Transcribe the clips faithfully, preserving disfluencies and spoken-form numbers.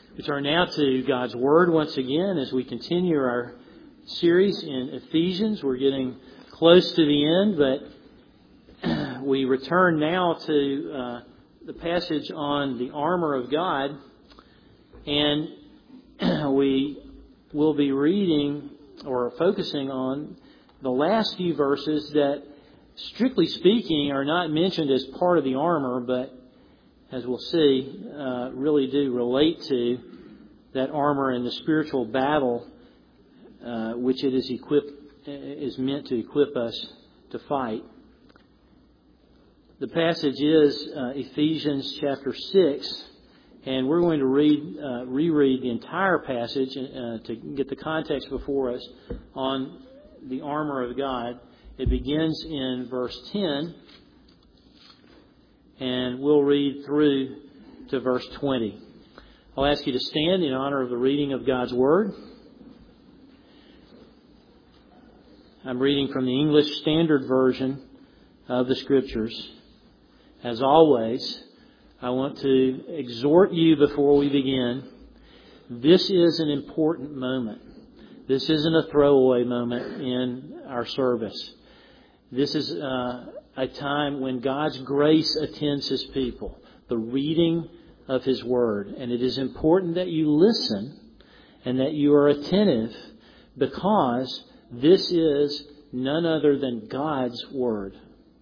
We turn now to God's Word once again as we continue our series in Ephesians. We're getting close to the end, but we return now to uh, the passage on the armor of God, and we will be reading or focusing on the last few verses that, strictly speaking, are not mentioned as part of the armor, but as we'll see, uh, really do relate to that armor and the spiritual battle uh, which it is equipped is meant to equip us to fight. The passage is uh, Ephesians chapter six, and we're going to read uh, reread the entire passage uh, to get the context before us on the armor of God. It begins in verse ten. And we'll read through to verse twenty. I'll ask you to stand in honor of the reading of God's Word. I'm reading from the English Standard Version of the Scriptures. As always, I want to exhort you before we begin. This is an important moment. This isn't a throwaway moment in our service. This is uh, a time when God's grace attends His people, the reading of His Word. And it is important that you listen and that you are attentive, because this is none other than God's Word.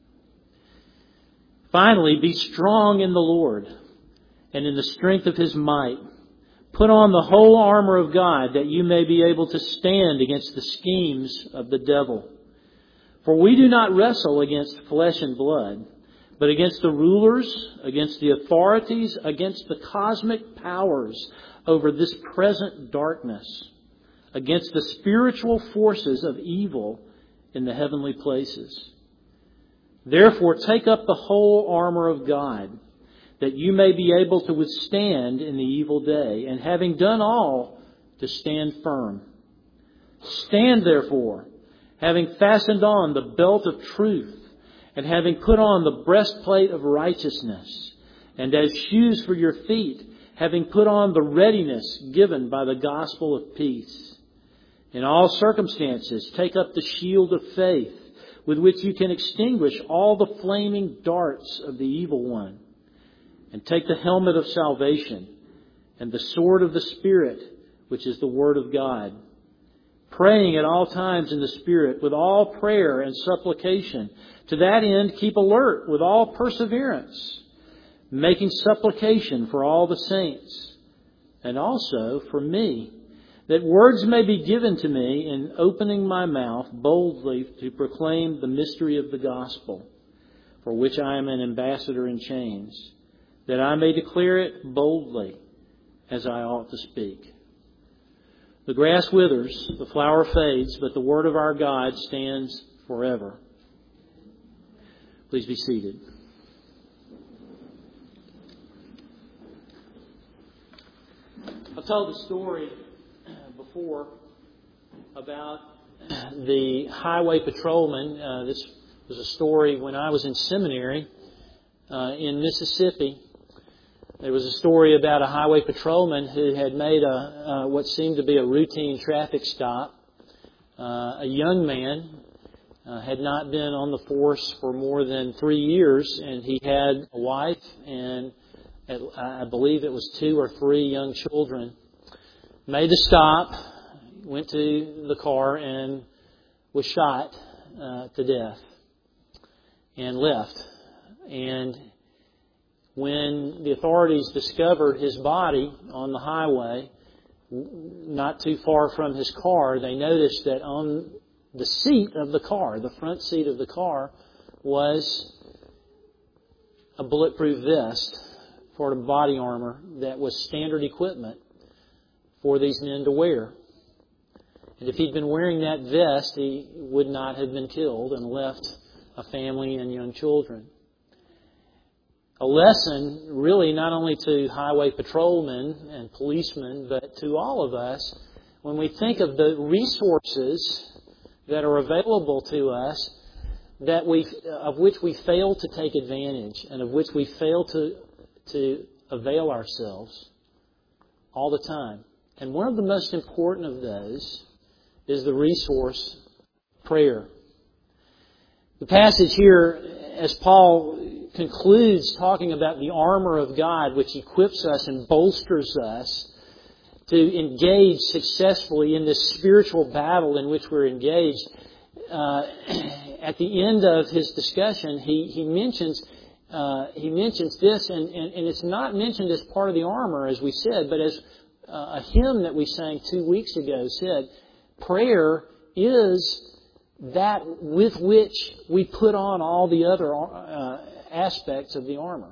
Finally, be strong in the Lord and in the strength of His might. Put on the whole armor of God, that you may be able to stand against the schemes of the devil. For we do not wrestle against flesh and blood, but against the rulers, against the authorities, against the cosmic powers over this present darkness, against the spiritual forces of evil in the heavenly places. Therefore, take up the whole armor of God, that you may be able to withstand in the evil day, and having done all, to stand firm. Stand therefore, having fastened on the belt of truth, and having put on the breastplate of righteousness, and as shoes for your feet, having put on the readiness given by the gospel of peace. In all circumstances, take up the shield of faith, with which you can extinguish all the flaming darts of the evil one. And take the helmet of salvation, and the sword of the Spirit, which is the Word of God, praying at all times in the Spirit with all prayer and supplication. To that end, keep alert with all perseverance, making supplication for all the saints, and also for me, that words may be given to me in opening my mouth boldly to proclaim the mystery of the gospel, for which I am an ambassador in chains, that I may declare it boldly as I ought to speak. The grass withers, the flower fades, but the word of our God stands forever. Please be seated. I've told the story before about the highway patrolman. Uh, this was a story when I was in seminary uh, in Mississippi. There was a story about a highway patrolman who had made a uh, what seemed to be a routine traffic stop. Uh, a young man uh, had not been on the force for more than three years, and he had a wife and at, I believe it was two or three young children. Made the stop, went to the car, and was shot uh, to death and left. And when the authorities discovered his body on the highway, not too far from his car, they noticed that on the seat of the car, the front seat of the car, was a bulletproof vest for the body armor that was standard equipment for these men to wear. And if he'd been wearing that vest, he would not have been killed and left a family and young children. A lesson really not only to highway patrolmen and policemen, but to all of us when we think of the resources that are available to us that we, of which we fail to take advantage and of which we fail to, to avail ourselves all the time. And one of the most important of those is the resource, prayer. The passage here, as Paul concludes talking about the armor of God, which equips us and bolsters us to engage successfully in this spiritual battle in which we're engaged, uh, at the end of his discussion, he, he mentions uh, he mentions this, and, and, and it's not mentioned as part of the armor, as we said, but as uh, a hymn that we sang two weeks ago said, prayer is that with which we put on all the other uh, aspects of the armor.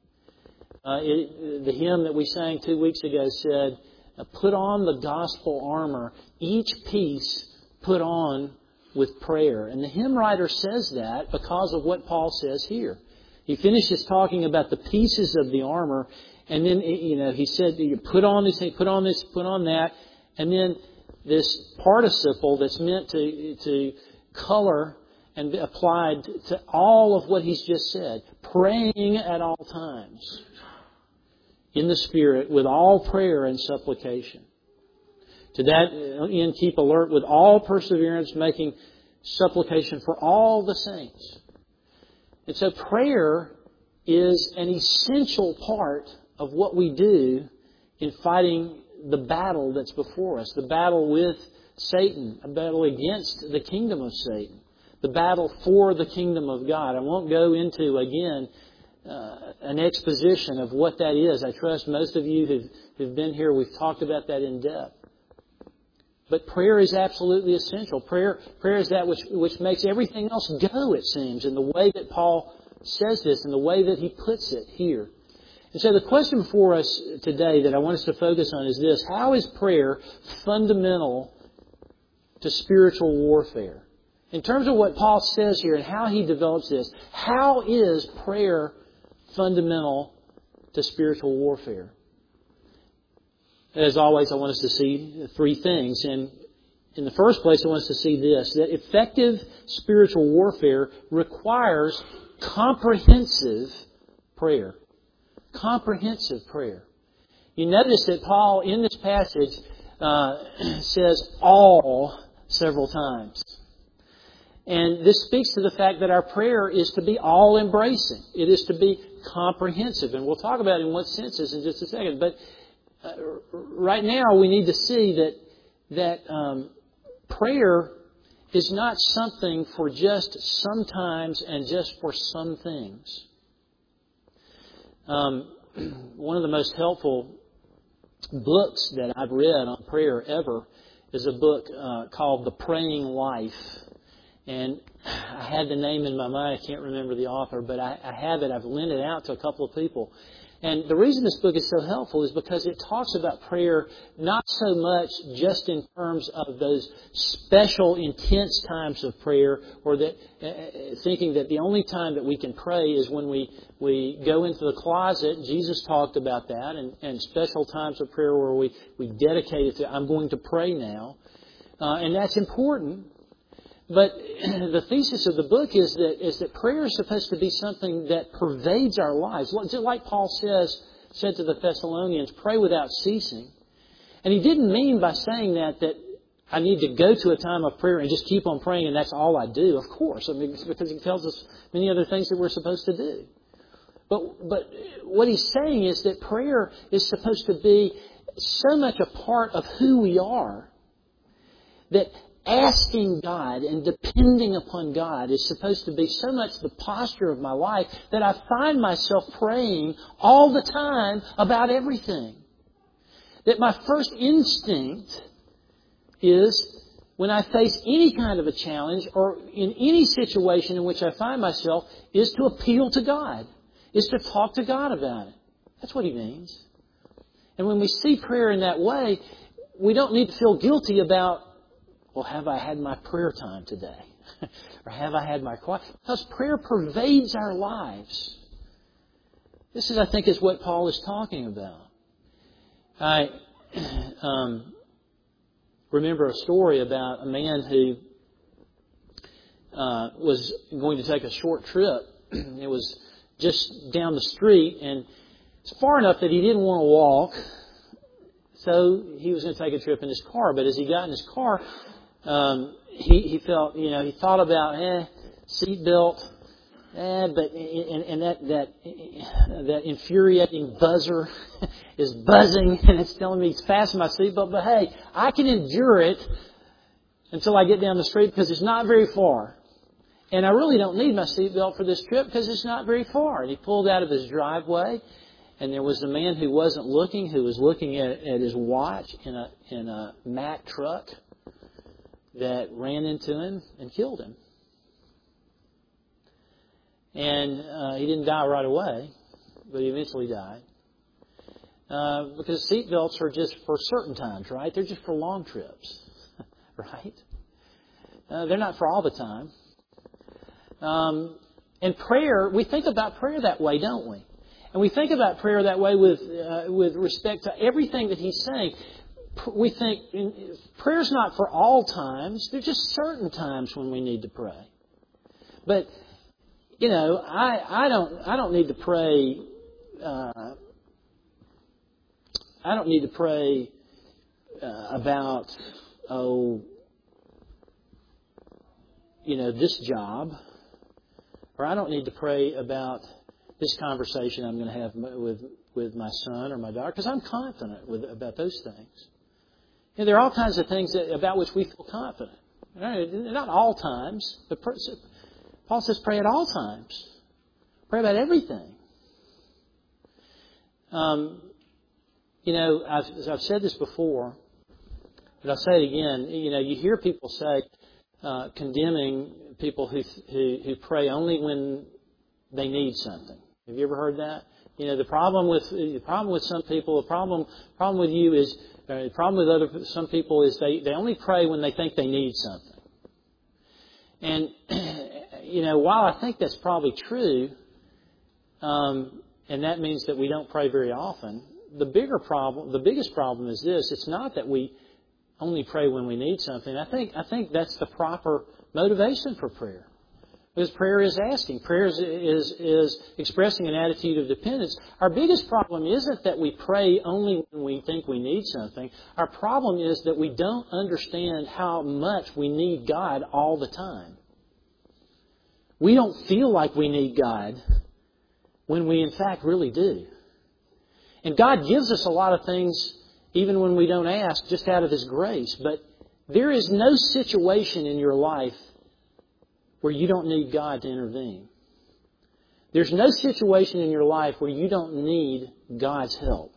Uh, it, the hymn that we sang two weeks ago said, put on the gospel armor, each piece put on with prayer. And the hymn writer says that because of what Paul says here. He finishes talking about the pieces of the armor, and then, you know, he said, you put on this, put on this, put on that, and then this participle that's meant to, to color and be applied to all of what he's just said. Praying at all times in the Spirit with all prayer and supplication. To that end, keep alert with all perseverance, making supplication for all the saints. And so prayer is an essential part of what we do in fighting the battle that's before us. The battle with Satan, a battle against the kingdom of Satan. The battle for the kingdom of God. I won't go into, again, uh, an exposition of what that is. I trust most of you who've, who've been here, we've talked about that in depth. But prayer is absolutely essential. Prayer, prayer is that which, which makes everything else go, it seems, in the way that Paul says this, in the way that he puts it here. And so the question for us today that I want us to focus on is this. How is prayer fundamental to spiritual warfare? In terms of what Paul says here and how he develops this, how is prayer fundamental to spiritual warfare? As always, I want us to see three things. And in the first place, I want us to see this, that effective spiritual warfare requires comprehensive prayer. Comprehensive prayer. You notice that Paul, in this passage, uh, says all several times. And this speaks to the fact that our prayer is to be all-embracing. It is to be comprehensive. And we'll talk about in what senses in just a second. But uh, right now we need to see that that um, prayer is not something for just sometimes and just for some things. Um, one of the most helpful books that I've read on prayer ever is a book uh, called The Praying Life. And I had the name in my mind. I can't remember the author, but I, I have it. I've lent it out to a couple of people. And the reason this book is so helpful is because it talks about prayer not so much just in terms of those special, intense times of prayer, or that uh, thinking that the only time that we can pray is when we, we go into the closet. Jesus talked about that, and, and special times of prayer where we, we dedicate it to, I'm going to pray now. Uh, and that's important. But the thesis of the book is that is that prayer is supposed to be something that pervades our lives. Just like Paul says, said to the Thessalonians, pray without ceasing. And he didn't mean by saying that that I need to go to a time of prayer and just keep on praying and that's all I do. Of course, I mean, because he tells us many other things that we're supposed to do. But but what he's saying is that prayer is supposed to be so much a part of who we are that asking God and depending upon God is supposed to be so much the posture of my life that I find myself praying all the time about everything. That my first instinct is, when I face any kind of a challenge or in any situation in which I find myself, is to appeal to God, is to talk to God about it. That's what he means. And when we see prayer in that way, we don't need to feel guilty about, well, have I had my prayer time today? Or have I had my quiet? Because prayer pervades our lives. This is, I think, is what Paul is talking about. I um, remember a story about a man who uh, was going to take a short trip. It was just down the street, and it's far enough that he didn't want to walk So he was going to take a trip in his car. But as he got in his car, um, he, he felt, you know, he thought about, eh, seatbelt, eh, but, and, and that, that, that infuriating buzzer is buzzing and it's telling me it's fasten my seatbelt. But hey, I can endure it until I get down the street because it's not very far. And I really don't need my seatbelt for this trip because it's not very far. And he pulled out of his driveway, and there was a man who wasn't looking, who was looking at, at his watch in a in a Mack truck that ran into him and killed him. And uh, he didn't die right away, but he eventually died. Uh, because seatbelts are just for certain times, right? They're just for long trips, right? Uh, they're not for all the time. Um, and prayer, we think about prayer that way, don't we? And we think about prayer that way with uh, with respect to everything that he's saying. We think prayer's not for all times. There's just certain times when we need to pray. But you know, I I don't I don't need to pray. Uh, I don't need to pray uh, about oh, you know, this job. Or I don't need to pray about this conversation I'm going to have with with my son or my daughter because I'm confident with about those things. You know, there are all kinds of things that, about which we feel confident. Not all times, but Paul says pray at all times. Pray about everything. Um, you know, I've, I've said this before, but I'll say it again. You know, you hear people say, uh, condemning people who, who who pray only when they need something. Have you ever heard that? You know, the problem with the problem with some people, the problem problem with you is uh, the problem with other some people is they, they only pray when they think they need something. And you know, while I think that's probably true, um, and that means that we don't pray very often. The bigger problem, the biggest problem is this: it's not that we only pray when we need something. I think I think that's the proper motivation for prayer. Because prayer is asking. Prayer is, is, is expressing an attitude of dependence. Our biggest problem isn't that we pray only when we think we need something. Our problem is that we don't understand how much we need God all the time. We don't feel like we need God when we in fact really do. And God gives us a lot of things even when we don't ask, just out of His grace. But there is no situation in your life where you don't need God to intervene. There's no situation in your life where you don't need God's help.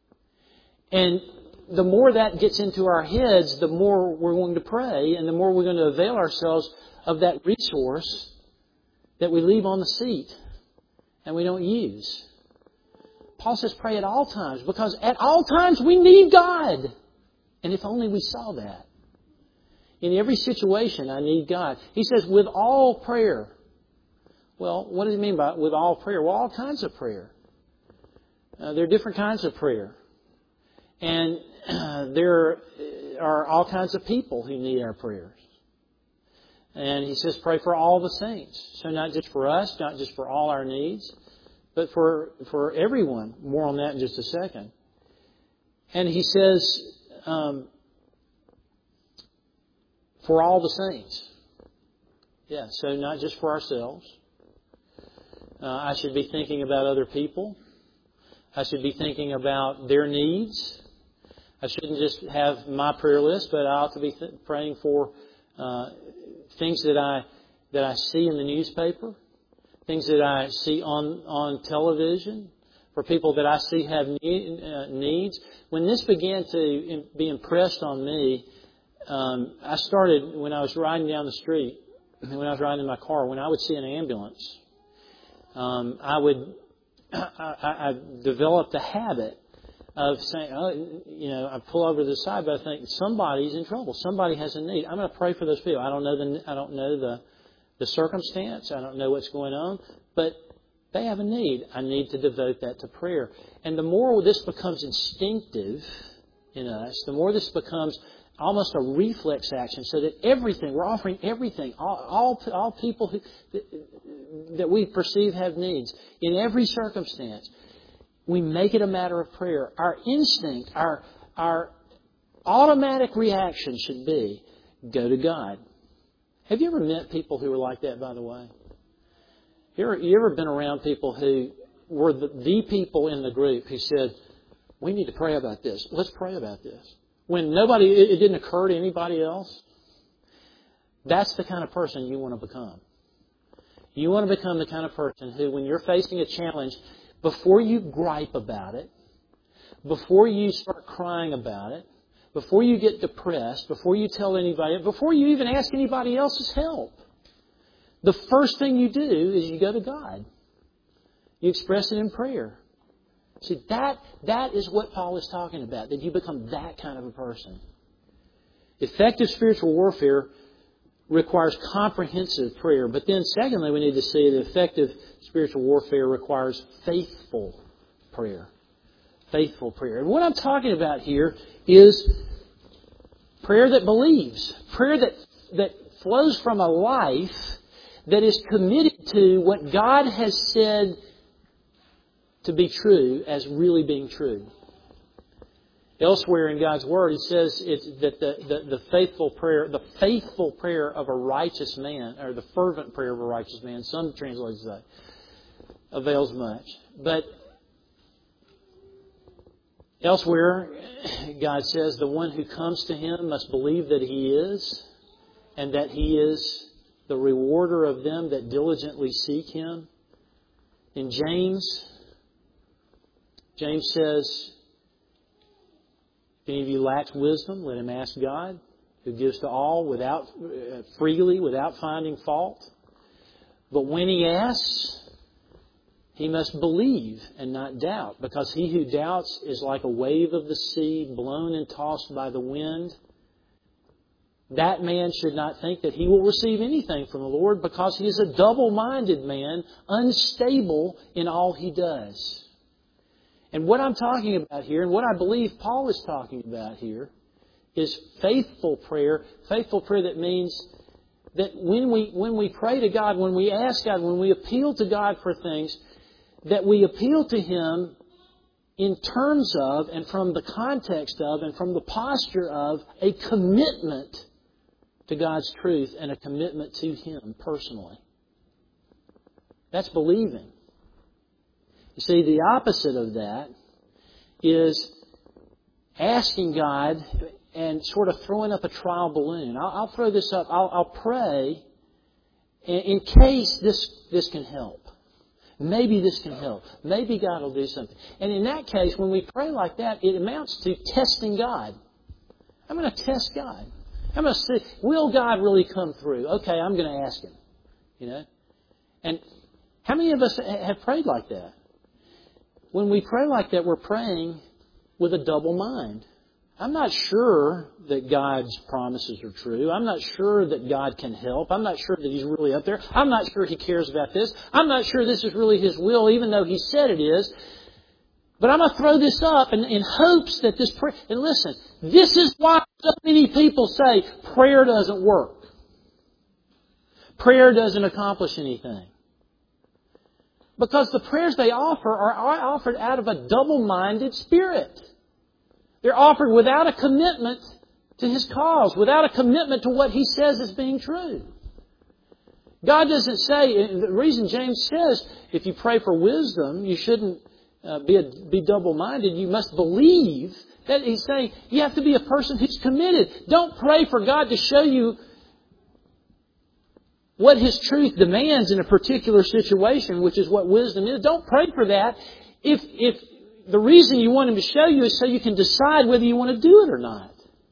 And the more that gets into our heads, the more we're going to pray and the more we're going to avail ourselves of that resource that we leave on the seat and we don't use. Paul says pray at all times because at all times we need God. And if only we saw that. In every situation, I need God. He says with all prayer. Well, what does he mean by with all prayer? Well, all kinds of prayer. Uh, there are different kinds of prayer. And uh, there are all kinds of people who need our prayers. And he says pray for all the saints. So not just for us, not just for all our needs, but for, for everyone. More on that in just a second. And he says, um, for all the saints. Yeah, so not just for ourselves. Uh, I should be thinking about other people. I should be thinking about their needs. I shouldn't just have my prayer list, but I ought to be th- praying for uh, things that I that I see in the newspaper, things that I see on, on television, for people that I see have need, uh, needs. When this began to be impressed on me, um, I started when I was riding down the street, when I was riding in my car, when I would see an ambulance, um, I would I, I, I developed a habit of saying, oh, you know, I pull over to the side, but I think somebody's in trouble. Somebody has a need. I'm going to pray for those people. I don't know the I don't know the the circumstance. I don't know what's going on, but they have a need. I need to devote that to prayer. And the more this becomes instinctive in us, the more this becomes almost a reflex action, so that everything, we're offering everything, all all, all people who, that we perceive have needs, in every circumstance, we make it a matter of prayer. Our instinct, our our automatic reaction should be, go to God. Have you ever met people who were like that, by the way? You ever, you ever been around people who were the, the people in the group who said, we need to pray about this. Let's pray about this. When nobody, it, it didn't occur to anybody else. That's the kind of person you want to become. You want to become the kind of person who, when you're facing a challenge, before you gripe about it, before you start crying about it, before you get depressed, before you tell anybody, before you even ask anybody else's help, the first thing you do is you go to God. You express it in prayer. See, that, that is what Paul is talking about, that you become that kind of a person. Effective spiritual warfare requires comprehensive prayer. But then secondly, we need to see that effective spiritual warfare requires faithful prayer. Faithful prayer. And what I'm talking about here is prayer that believes. Prayer that, that flows from a life that is committed to what God has said to be true as really being true. Elsewhere in God's Word, He says it's that the, the, the faithful prayer, the faithful prayer of a righteous man, or the fervent prayer of a righteous man, some translations say, avails much. But elsewhere, God says the one who comes to Him must believe that He is, and that He is the rewarder of them that diligently seek Him. In James, James says, if any of you lacks wisdom, let him ask God, who gives to all without uh, freely, without finding fault. But when he asks, he must believe and not doubt, because he who doubts is like a wave of the sea, blown and tossed by the wind. That man should not think that he will receive anything from the Lord, because he is a double-minded man, unstable in all he does. And what I'm talking about here, and what I believe Paul is talking about here, is faithful prayer. Faithful prayer that means that when we when we pray to God, when we ask God, when we appeal to God for things, that we appeal to Him in terms of, and from the context of, and from the posture of a commitment to God's truth and a commitment to Him personally. That's believing. You see, the opposite of that is asking God and sort of throwing up a trial balloon. I'll, I'll throw this up. I'll, I'll pray in, in case this, this can help. Maybe this can help. Maybe God will do something. And in that case, when we pray like that, it amounts to testing God. I'm going to test God. I'm going to see, will God really come through? Okay, I'm going to ask Him. You know? And how many of us have prayed like that? When we pray like that, we're praying with a double mind. I'm not sure that God's promises are true. I'm not sure that God can help. I'm not sure that He's really up there. I'm not sure He cares about this. I'm not sure this is really His will, even though He said it is. But I'm going to throw this up in, in hopes that this prayer... And listen, this is why so many people say prayer doesn't work. Prayer doesn't accomplish anything. Because the prayers they offer are offered out of a double-minded spirit. They're offered without a commitment to His cause, without a commitment to what He says is being true. God doesn't say, the reason James says, if you pray for wisdom, you shouldn't uh, be, a, be double-minded. You must believe. That He's saying you have to be a person who's committed. Don't pray for God to show you what His truth demands in a particular situation, which is what wisdom is. Don't pray for that if if the reason you want Him to show you is so you can decide whether you want to do it or not.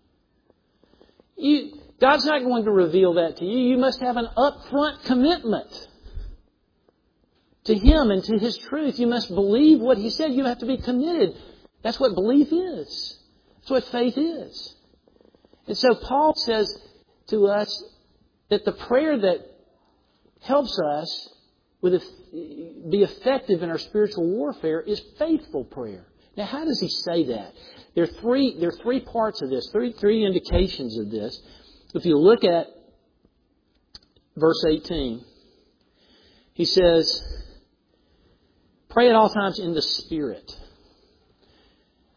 You, God's not going to reveal that to you. You must have an upfront commitment to Him and to His truth. You must believe what He said. You have to be committed. That's what belief is. That's what faith is. And so Paul says to us that the prayer that helps us with a, be effective in our spiritual warfare is faithful prayer. Now, how does he say that? There are three, there are three parts of this, three, three indications of this. If you look at verse eighteen, he says, pray at all times in the Spirit.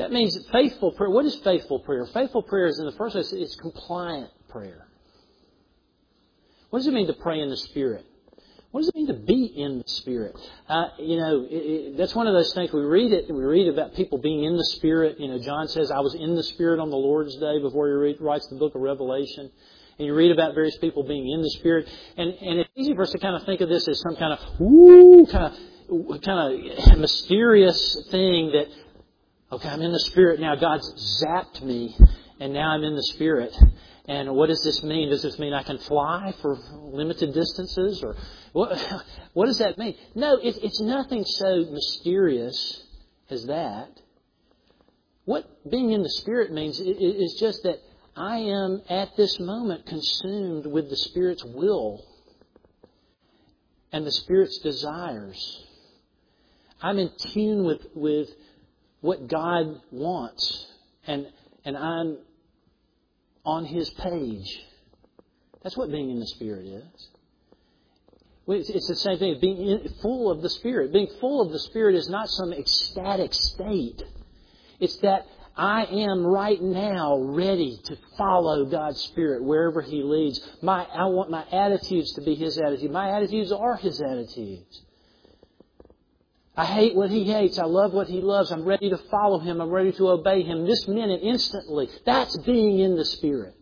That means faithful prayer. What is faithful prayer? Faithful prayer is, in the first place, it's compliant prayer. What does it mean to pray in the Spirit? What does it mean to be in the Spirit? Uh, you know, it, it, that's one of those things. We read it, and we read about people being in the Spirit. You know, John says, I was in the Spirit on the Lord's day before he read, writes the book of Revelation. And you read about various people being in the Spirit. And, and it's easy for us to kind of think of this as some kind of, woo, kind of, kind of mysterious thing that, okay, I'm in the Spirit now. God's zapped me, and now I'm in the Spirit. And what does this mean? Does this mean I can fly for limited distances? Or what, what does that mean? No, it, it's nothing so mysterious as that. What being in the Spirit means is just that I am at this moment consumed with the Spirit's will and the Spirit's desires. I'm in tune with, with what God wants, and and I'm on His page. That's what being in the Spirit is. It's the same thing, being in, full of the Spirit. Being full of the Spirit is not some ecstatic state. It's that I am right now ready to follow God's Spirit wherever He leads. My, I want my attitudes to be His attitude. My attitudes are His attitudes. I hate what He hates. I love what He loves. I'm ready to follow Him. I'm ready to obey Him this minute, instantly. That's being in the Spirit.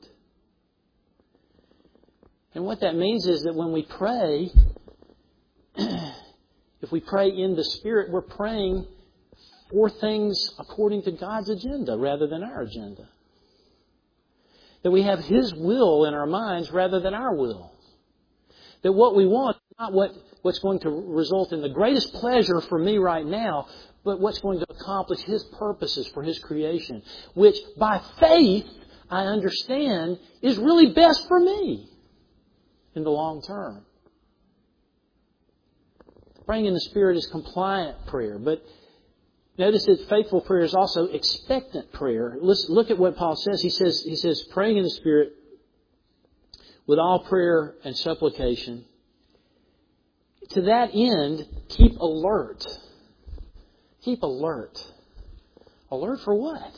And what that means is that when we pray, if we pray in the Spirit, we're praying for things according to God's agenda rather than our agenda. That we have His will in our minds rather than our will. That what we want is not what, what's going to result in the greatest pleasure for me right now, but what's going to accomplish His purposes for His creation, which by faith I understand is really best for me in the long term. Praying in the Spirit is compliant prayer, but notice that faithful prayer is also expectant prayer. Let's look at what Paul says. He says, he says, praying in the Spirit with all prayer and supplication. To that end, keep alert. Keep alert. Alert for what?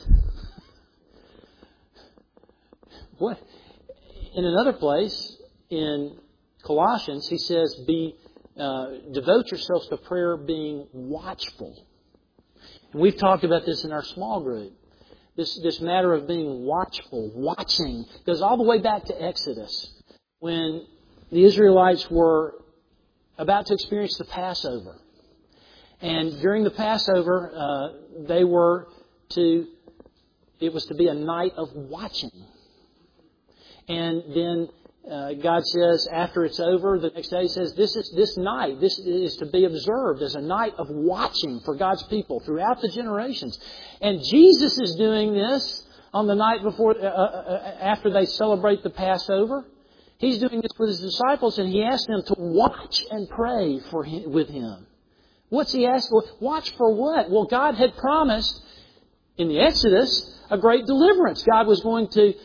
What? In another place, in Colossians, he says, "Be uh, devote yourselves to prayer, being watchful." And we've talked about this in our small group. This this matter of being watchful, watching, goes all the way back to Exodus, when the Israelites were about to experience the Passover. And during the Passover, uh, they were to, it was to be a night of watching. And then uh, God says, after it's over, the next day He says, this is this night, this is to be observed as a night of watching for God's people throughout the generations. And Jesus is doing this on the night before, uh, uh, after they celebrate the Passover. He's doing this with His disciples, and He asked them to watch and pray for him, with Him. What's He asked for? Watch for what? Well, God had promised in the Exodus a great deliverance. God was going to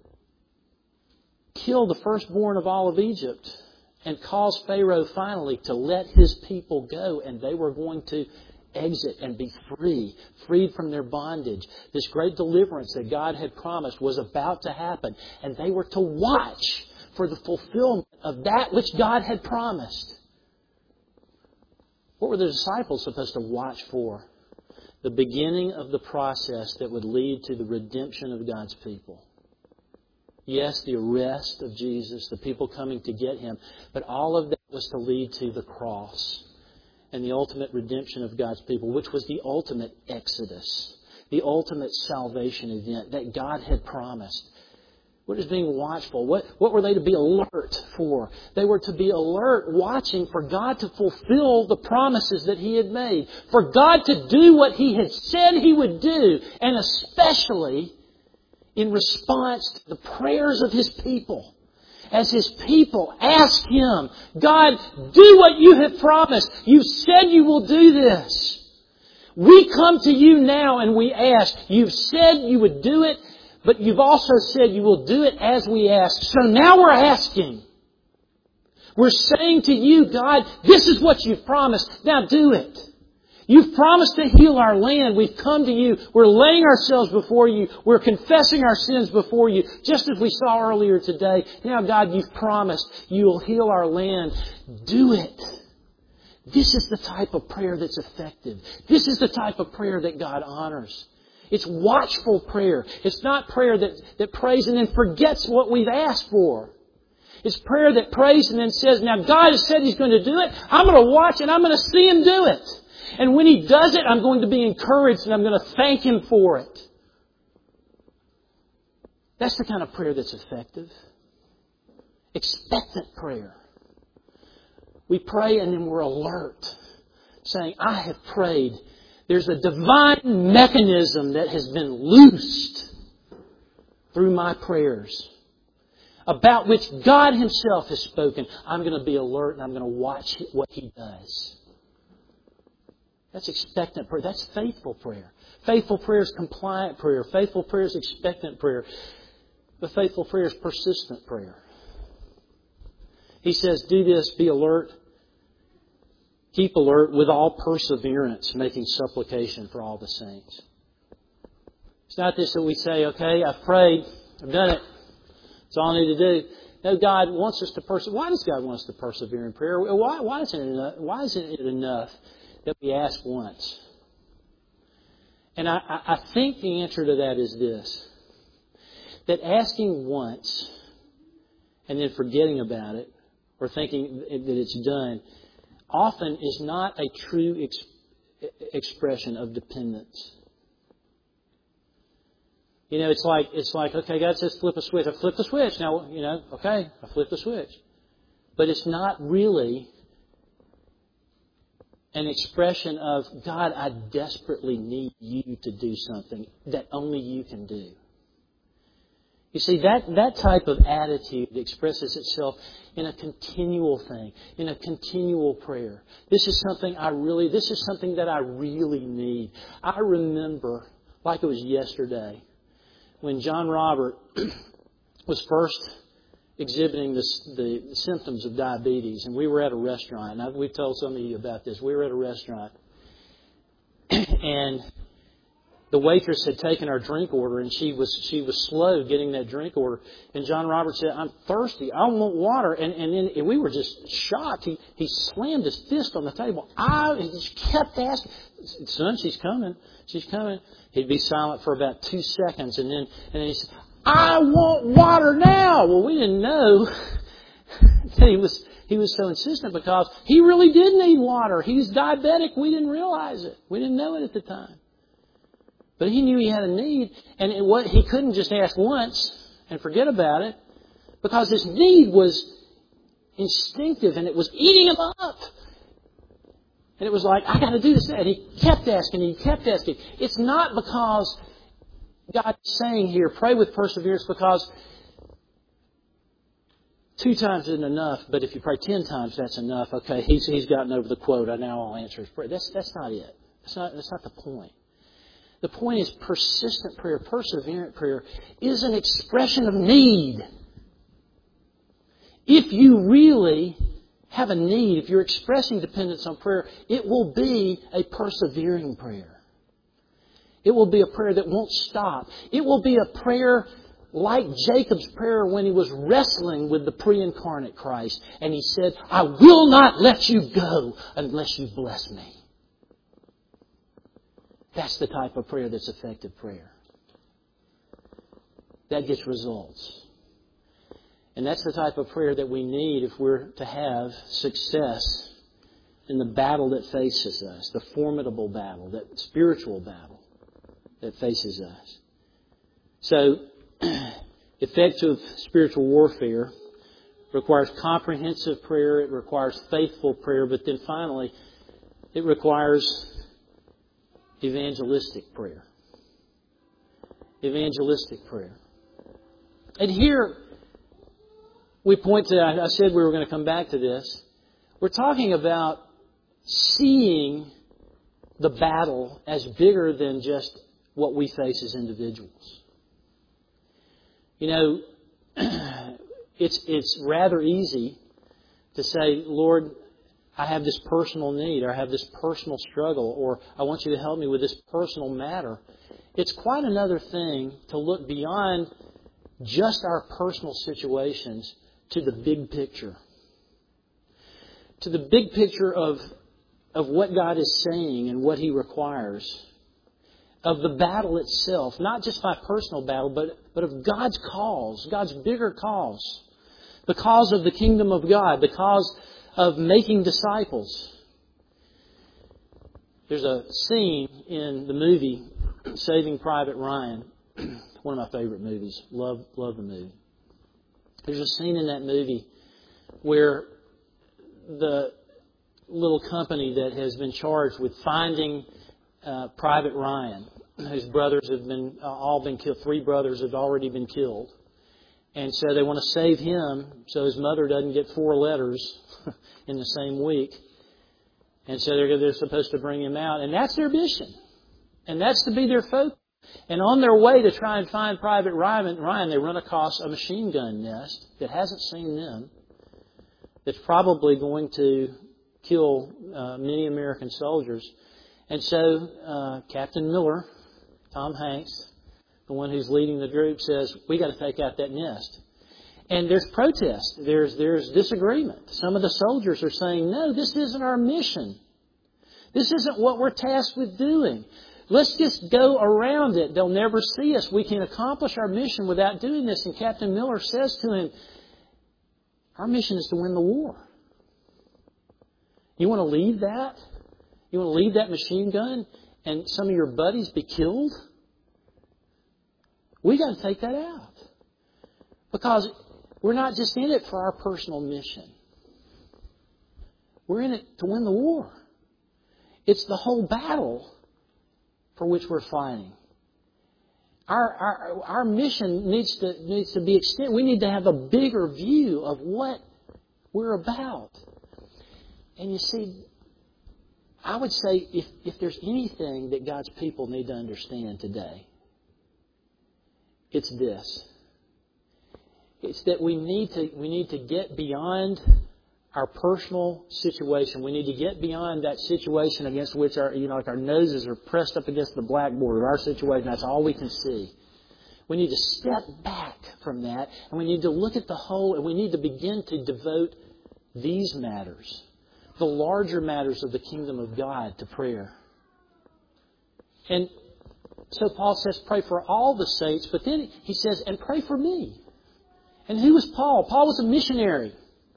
kill the firstborn of all of Egypt and cause Pharaoh finally to let his people go, and they were going to exit and be free, freed from their bondage. This great deliverance that God had promised was about to happen, and they were to watch for the fulfillment of that which God had promised. What were the disciples supposed to watch for? The beginning of the process that would lead to the redemption of God's people. Yes, the arrest of Jesus, the people coming to get Him, but all of that was to lead to the cross and the ultimate redemption of God's people, which was the ultimate exodus, the ultimate salvation event that God had promised. What is being watchful? What, what were they to be alert for? They were to be alert, watching for God to fulfill the promises that He had made. For God to do what He had said He would do. And especially in response to the prayers of His people. As His people ask Him, God, do what You have promised. You said You will do this. We come to You now and we ask. You've said You would do it. But You've also said You will do it as we ask. So now we're asking. We're saying to You, God, this is what You've promised. Now do it. You've promised to heal our land. We've come to you. We're laying ourselves before you. We're confessing our sins before you, just as we saw earlier today. Now, God, you've promised you'll heal our land. Do it. This is the type of prayer that's effective. This is the type of prayer that God honors. It's watchful prayer. It's not prayer that, that prays and then forgets what we've asked for. It's prayer that prays and then says, now God has said He's going to do it. I'm going to watch and I'm going to see Him do it. And when He does it, I'm going to be encouraged and I'm going to thank Him for it. That's the kind of prayer that's effective. Expectant prayer. We pray and then we're alert, saying, I have prayed. There's a divine mechanism that has been loosed through my prayers, about which God Himself has spoken. I'm going to be alert and I'm going to watch what He does. That's expectant prayer. That's faithful prayer. Faithful prayer is compliant prayer. Faithful prayer is expectant prayer. But faithful prayer is persistent prayer. He says, do this, be alert. Keep alert with all perseverance, making supplication for all the saints. It's not this that we say, okay, I've prayed, I've done it. That's all I need to do. No, God wants us to persevere. Why does God want us to persevere in prayer? Why, why, isn't it enough, why isn't it enough that we ask once? And I, I think the answer to that is this. That asking once and then forgetting about it or thinking that it's done often is not a true ex- expression of dependence. You know, it's like, it's like, okay, God says flip a switch. I flip the switch. Now, you know, okay, I flip the switch. But it's not really an expression of, God, I desperately need you to do something that only you can do. You see, that, that type of attitude expresses itself in a continual thing, in a continual prayer. This is something I really, this is something that I really need. I remember, like it was yesterday, when John Robert was first exhibiting this, the symptoms of diabetes, and we were at a restaurant. And we've told some of you about this. We were at a restaurant, and the waitress had taken our drink order, and she was she was slow getting that drink order. And John Robert said, "I'm thirsty. I want water." And and then and we were just shocked. He he slammed his fist on the table. I he just kept asking, "Son, she's coming. She's coming." He'd be silent for about two seconds, and then and then he said, "I want water now." Well, we didn't know that he was he was so insistent because he really did need water. He's diabetic. We didn't realize it. We didn't know it at the time. But he knew he had a need, and it was, he couldn't just ask once and forget about it, because his need was instinctive and it was eating him up. And it was like, I got to do this. And he kept asking, he kept asking. It's not because God is saying here, pray with perseverance, because two times isn't enough, but if you pray ten times, that's enough. Okay, he's he's gotten over the quota. Now I'll answer his prayer. That's that's not it. That's not that's not the point. The point is persistent prayer, perseverant prayer is an expression of need. If you really have a need, if you're expressing dependence on prayer, it will be a persevering prayer. It will be a prayer that won't stop. It will be a prayer like Jacob's prayer when he was wrestling with the pre-incarnate Christ. And he said, I will not let you go unless you bless me. That's the type of prayer that's effective prayer. That gets results. And that's the type of prayer that we need if we're to have success in the battle that faces us, the formidable battle, that spiritual battle that faces us. So, effective spiritual warfare requires comprehensive prayer, it requires faithful prayer, but then finally, it requires evangelistic prayer. Evangelistic prayer. And here, we point to, I said we were going to come back to this. We're talking about seeing the battle as bigger than just what we face as individuals. You know, it's it's rather easy to say, Lord, I have this personal need, or I have this personal struggle, or I want you to help me with this personal matter. It's quite another thing to look beyond just our personal situations to the big picture. To the big picture of, of what God is saying and what He requires. Of the battle itself, not just my personal battle, but, but of God's cause, God's bigger cause. The cause of the kingdom of God, the cause of making disciples. There's a scene in the movie Saving Private Ryan. One of my favorite movies. Love, love the movie. There's a scene in that movie where the little company that has been charged with finding uh, Private Ryan, whose brothers have been uh, all been killed. Three brothers have already been killed. And so they want to save him so his mother doesn't get four letters in the same week. And so they're, they're supposed to bring him out. And that's their mission. And that's to be their focus. And on their way to try and find Private Ryan, Ryan, they run across a machine gun nest that hasn't seen them. That's probably going to kill uh, many American soldiers. And so uh, Captain Miller, Tom Hanks, the one who's leading the group, says, we got to take out that nest. And there's protest. There's, there's disagreement. Some of the soldiers are saying, no, this isn't our mission. This isn't what we're tasked with doing. Let's just go around it. They'll never see us. We can accomplish our mission without doing this. And Captain Miller says to him, our mission is to win the war. You want to leave that? You want to leave that machine gun and some of your buddies be killed? We got to take that out. Because we're not just in it for our personal mission. We're in it to win the war. It's the whole battle for which we're fighting. Our, our, our mission needs to, needs to be extended. We need to have a bigger view of what we're about. And you see, I would say if, if there's anything that God's people need to understand today, it's this. It's that we need to we need to get beyond our personal situation. We need to get beyond that situation against which our you know like our noses are pressed up against the blackboard of our situation. That's all we can see. We need to step back from that, and we need to look at the whole, and we need to begin to devote these matters, the larger matters of the kingdom of God, to prayer. And so Paul says, pray for all the saints, but then he says, and pray for me. And who was Paul? Paul was a missionary.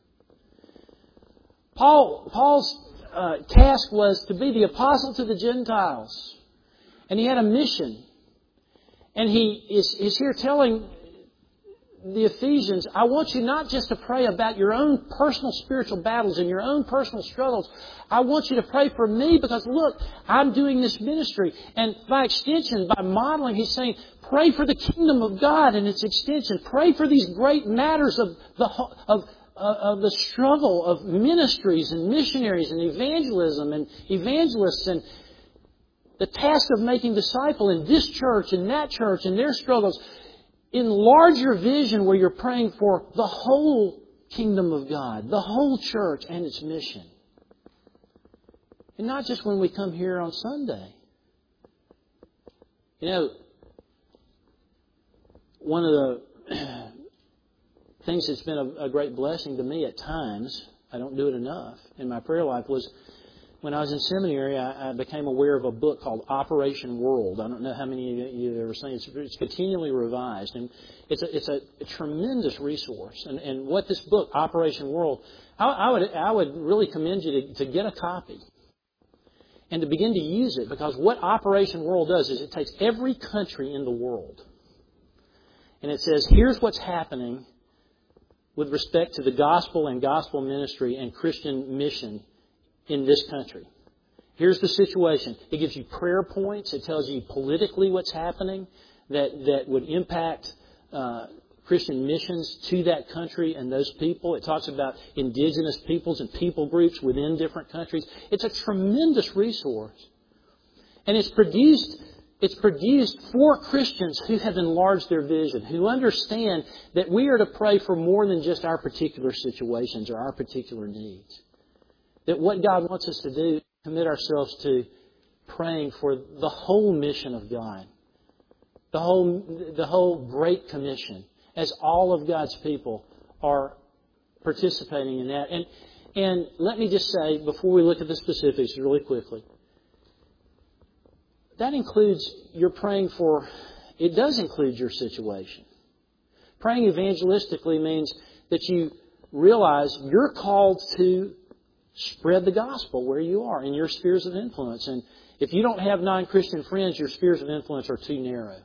Paul, Paul's uh, task was to be the apostle to the Gentiles. And he had a mission. And he is, is here telling the Ephesians, I want you not just to pray about your own personal spiritual battles and your own personal struggles. I want you to pray for me because, look, I'm doing this ministry. And by extension, by modeling, he's saying, pray for the kingdom of God and its extension. Pray for these great matters of the of, of the struggle of ministries and missionaries and evangelism and evangelists and the task of making disciples in this church and that church and their struggles. Enlarge your vision where you're praying for the whole kingdom of God, the whole church and its mission. And not just when we come here on Sunday. You know, one of the things that's been a, a great blessing to me at times, I don't do it enough in my prayer life, was when I was in seminary, I, I became aware of a book called Operation World. I don't know how many of you have ever seen it. It's, it's continually revised. And it's a, it's a, a tremendous resource. And, and what this book, Operation World, I, I would I would really commend you to, to get a copy and to begin to use it. Because what Operation World does is it takes every country in the world and it says, here's what's happening with respect to the gospel and gospel ministry and Christian mission in this country. Here's the situation. It gives you prayer points. It tells you politically what's happening that, that would impact uh, Christian missions to that country and those people. It talks about indigenous peoples and people groups within different countries. It's a tremendous resource. And it's produced It's produced for Christians who have enlarged their vision, who understand that we are to pray for more than just our particular situations or our particular needs. that what God wants us to do is commit ourselves to praying for the whole mission of God, the whole, the whole Great Commission, as all of God's people are participating in that. And, and let me just say, before we look at the specifics really quickly, that includes, you're praying for, it does include your situation. Praying evangelistically means that you realize you're called to spread the gospel where you are in your spheres of influence. And if you don't have non-Christian friends, your spheres of influence are too narrow.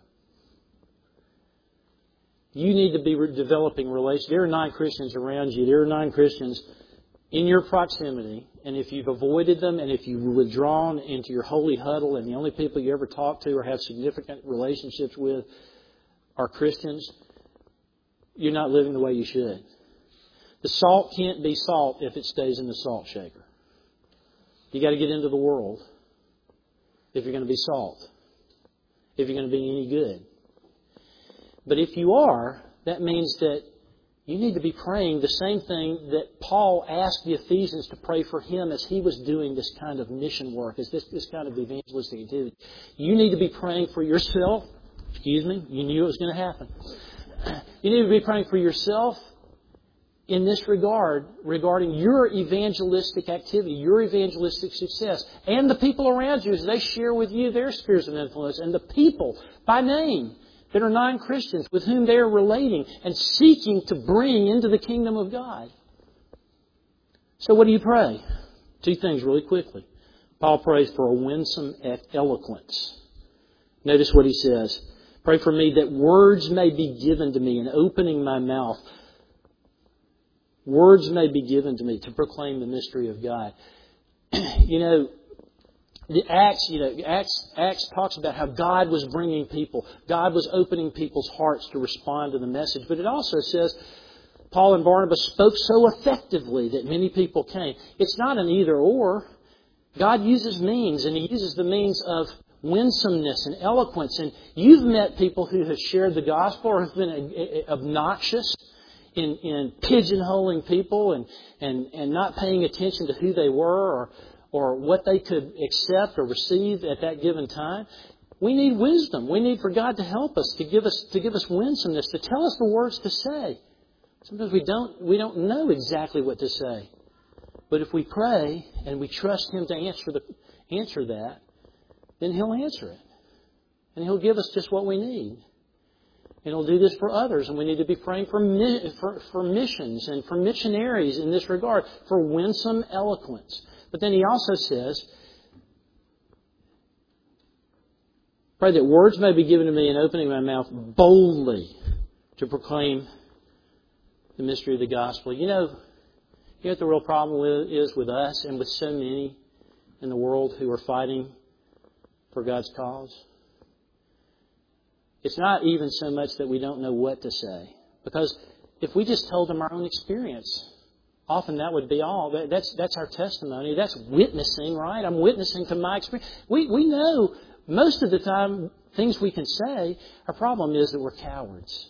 You need to be developing relations. There are non-Christians around you. There are non-Christians in your proximity. And if you've avoided them and if you've withdrawn into your holy huddle and the only people you ever talk to or have significant relationships with are Christians, you're not living the way you should. The salt can't be salt if it stays in the salt shaker. You got to get into the world if you're going to be salt, if you're going to be any good. But if you are, that means that you need to be praying the same thing that Paul asked the Ephesians to pray for him as he was doing this kind of mission work, as this, this kind of evangelistic activity. You need to be praying for yourself. Excuse me, you knew it was going to happen. You need to be praying for yourself in this regard, regarding your evangelistic activity, your evangelistic success, and the people around you as they share with you their spheres of influence, and the people by name that are non-Christians with whom they are relating and seeking to bring into the kingdom of God. So what do you pray? Two things really quickly. Paul prays for a winsome eloquence. Notice what he says. Pray for me that words may be given to me in opening my mouth. Words may be given to me to proclaim the mystery of God. You know, the Acts, you know, Acts, Acts talks about how God was bringing people. God was opening people's hearts to respond to the message. But it also says Paul and Barnabas spoke so effectively that many people came. It's not an either or. God uses means, and He uses the means of winsomeness and eloquence. And you've met people who have shared the gospel or have been obnoxious in, in pigeonholing people and, and, and not paying attention to who they were or or what they could accept or receive at that given time. We need wisdom. We need for God to help us, to give us to give us winsomeness, to tell us the words to say. Sometimes we don't we don't know exactly what to say. But if we pray and we trust Him to answer the answer that, then He'll answer it. And He'll give us just what we need. And He'll do this for others. And we need to be praying for, for, for missions and for missionaries in this regard, for winsome eloquence. But then he also says, pray that words may be given to me in opening my mouth boldly to proclaim the mystery of the gospel. You know, you know what the real problem with, is with us and with so many in the world who are fighting for God's cause? It's not even so much that we don't know what to say. Because if we just told them our own experience, often that would be all. That's that's our testimony. That's witnessing, right? I'm witnessing to my experience. We we know most of the time things we can say. Our problem is that we're cowards.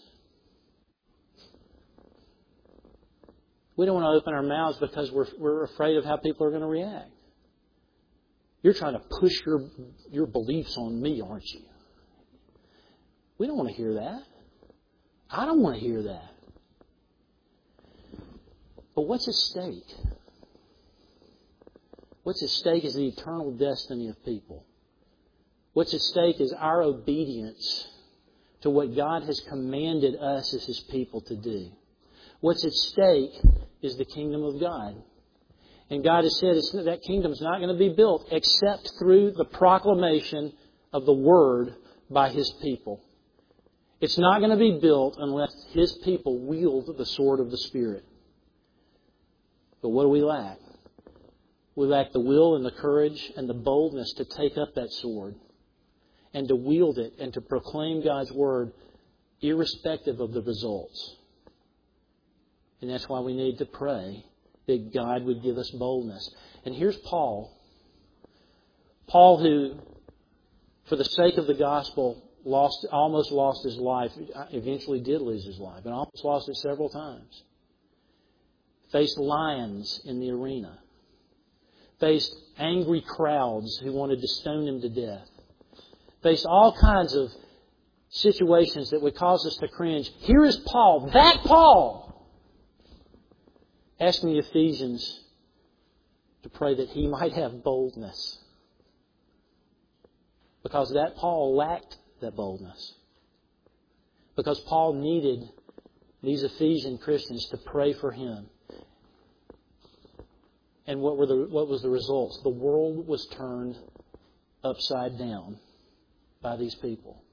We don't want to open our mouths because we're we're afraid of how people are going to react. You're trying to push your your beliefs on me, aren't you? We don't want to hear that. I don't want to hear that. But what's at stake? What's at stake is the eternal destiny of people. What's at stake is our obedience to what God has commanded us as His people to do. What's at stake is the kingdom of God. And God has said it's, that kingdom is not going to be built except through the proclamation of the Word by His people. It's not going to be built unless His people wield the sword of the Spirit. But what do we lack? We lack the will and the courage and the boldness to take up that sword and to wield it and to proclaim God's Word irrespective of the results. And that's why we need to pray that God would give us boldness. And here's Paul. Paul who, for the sake of the gospel, lost almost lost his life, eventually did lose his life, and almost lost it several times. Faced lions in the arena. faced angry crowds who wanted to stone him to death, faced all kinds of situations that would cause us to cringe. Here is Paul, that Paul, asking the Ephesians to pray that he might have boldness. Because that Paul lacked that boldness. Because Paul needed these Ephesian Christians to pray for him. And what were the what was the results? The world was turned upside down by these people.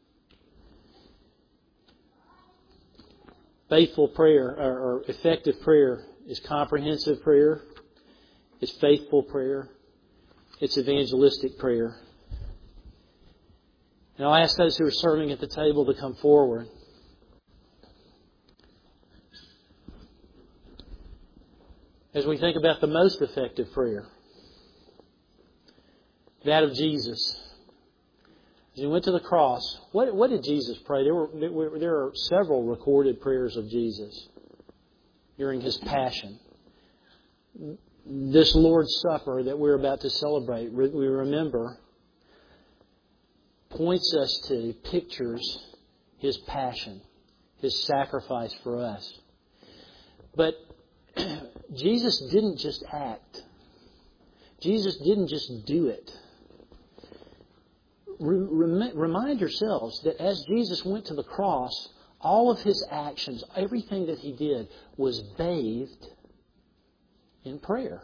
Faithful prayer or, or effective prayer is comprehensive prayer. It's faithful prayer. It's evangelistic prayer. And I'll ask those who are serving at the table to come forward. As we think about the most effective prayer, that of Jesus. As he went to the cross, what, what did Jesus pray? There were, there are several recorded prayers of Jesus during His passion. This Lord's Supper that we're about to celebrate, we remember, points us to, pictures His passion, His sacrifice for us. But Jesus didn't just act. Jesus didn't just do it. Remind yourselves that as Jesus went to the cross, all of His actions, everything that He did was bathed in prayer.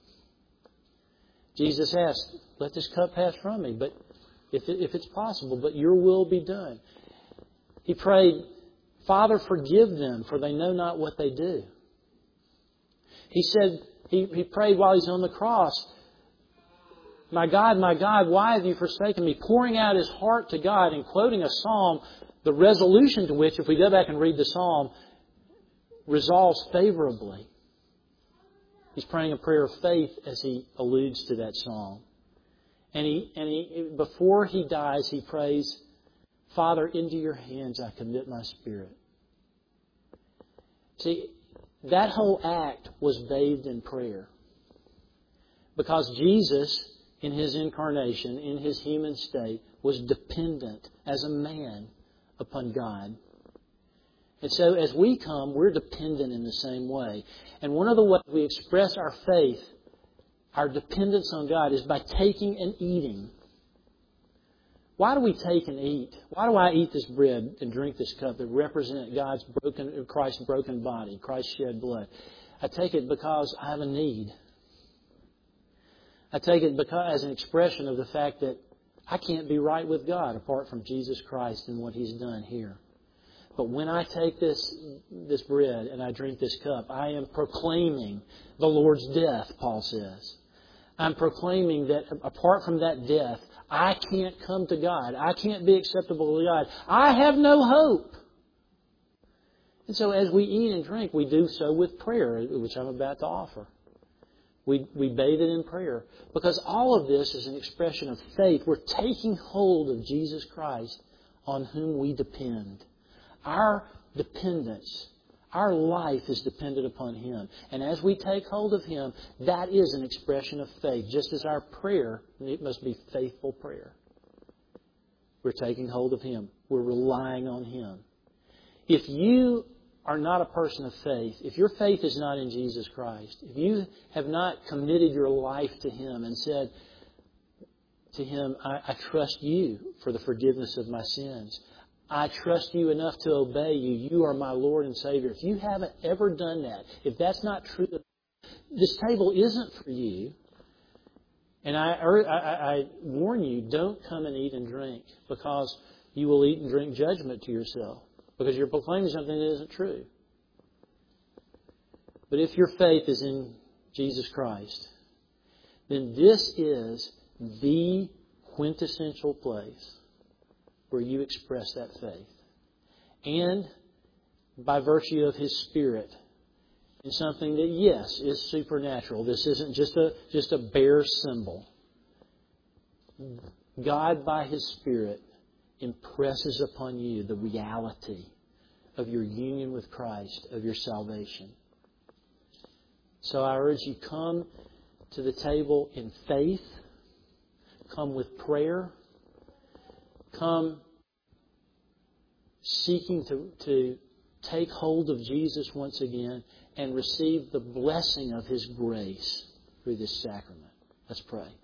Jesus asked, "Let this cup pass from me, but if, it, if it's possible, but your will be done." He prayed, "Father, forgive them, for they know not what they do." He said, he, he prayed while He's on the cross, "My God, my God, why have you forsaken me?" Pouring out his heart to God and quoting a psalm, the resolution to which, if we go back and read the psalm, resolves favorably. He's praying a prayer of faith as he alludes to that psalm. And he, and he, before he dies, he prays, "Father, into your hands I commit my spirit." See, that whole act was bathed in prayer. Because Jesus, in His incarnation, in His human state, was dependent as a man upon God. And so as we come, we're dependent in the same way. And one of the ways we express our faith, our dependence on God, is by taking and eating. Why do we take and eat? Why do I eat this bread and drink this cup that represent God's broken, Christ's broken body, Christ's shed blood? I take it because I have a need. I take it because as an expression of the fact that I can't be right with God apart from Jesus Christ and what He's done here. But when I take this, this bread and I drink this cup, I am proclaiming the Lord's death, Paul says. I'm proclaiming that apart from that death, I can't come to God. I can't be acceptable to God. I have no hope. And so as we eat and drink, we do so with prayer, which I'm about to offer. We, we bathe it in prayer. Because all of this is an expression of faith. We're taking hold of Jesus Christ on whom we depend. Our dependence, our life is dependent upon Him. And as we take hold of Him, that is an expression of faith. Just as our prayer, it must be faithful prayer. We're taking hold of Him. We're relying on Him. If you are not a person of faith, if your faith is not in Jesus Christ, if you have not committed your life to Him and said to Him, I, I trust You for the forgiveness of my sins. I trust You enough to obey You. You are my Lord and Savior. If you haven't ever done that, if that's not true, this table isn't for you. And I, I, I warn you, don't come and eat and drink, because you will eat and drink judgment to yourself, because you're proclaiming something that isn't true. But if your faith is in Jesus Christ, then this is the quintessential place where you express that faith. And by virtue of His Spirit, in something that, yes, is supernatural. This isn't just a just a bare symbol. God, by His Spirit, impresses upon you the reality of your union with Christ, of your salvation. So I urge you, come to the table in faith. Come with prayer. Come seeking to, to take hold of Jesus once again and receive the blessing of His grace through this sacrament. Let's pray.